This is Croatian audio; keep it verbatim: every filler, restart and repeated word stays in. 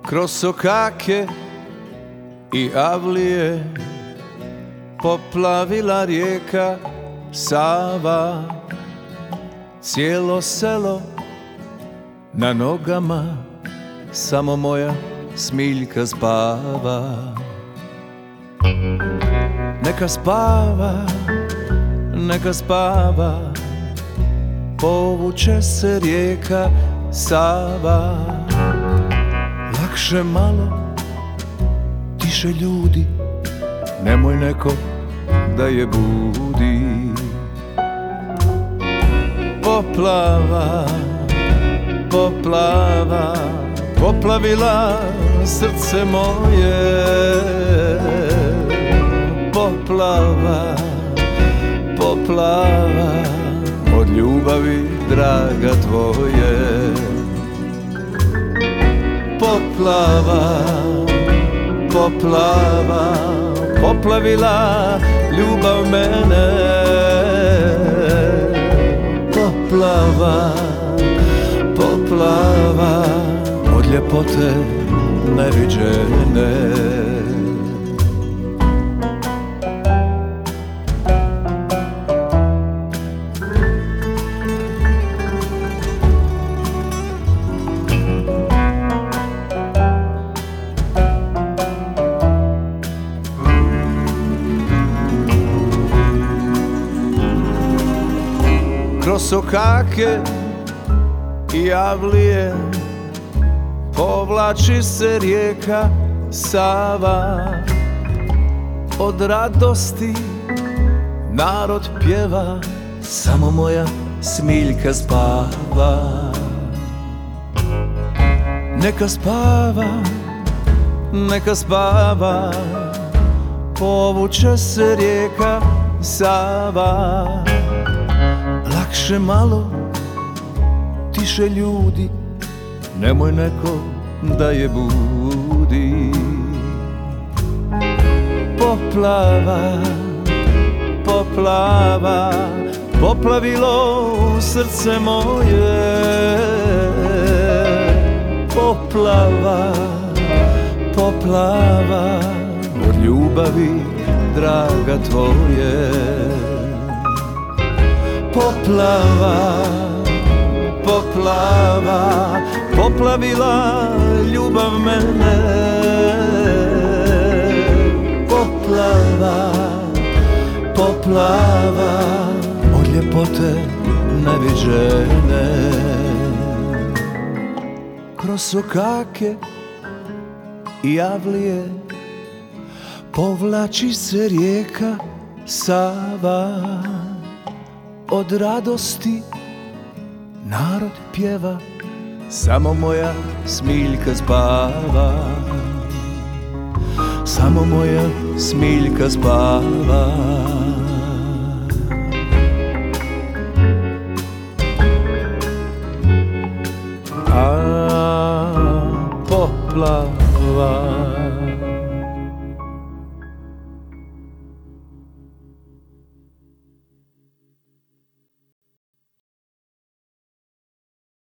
Kroz sokake i avlije poplavila rijeka Sava. Cijelo selo na nogama, samo moja Smiljka spava. Neka spava, neka spava, povuče se rijeka Sava. Lakše malo, tiše ljudi, nemoj neko da je budi. Poplava, poplava, poplavila srce moje. Poplava, poplava, od ljubavi draga tvoje. Poplava, poplava, poplavila ljubav mene. Poplava, poplava, od ljepote neviđene. Kroz sokake i avlije povlači se rijeka Sava. Od radosti narod pjeva, samo moja Smiljka spava. Neka spava, neka spava, povuče se rijeka Sava. Lakše malo, tiše ljudi, nemoj neko da je budi. Poplava, poplava, poplavilo srce moje. Poplava, poplava, od ljubavi draga tvoje. Poplava, poplava, poplavila ljubav mene. Poplava, poplava, od ljepote neviđene. Kroz sokake i avlije povlači se rijeka Sava. Od radosti narod pjeva, samo moja Smiljka spava. Samo moja Smiljka spava. A poplava,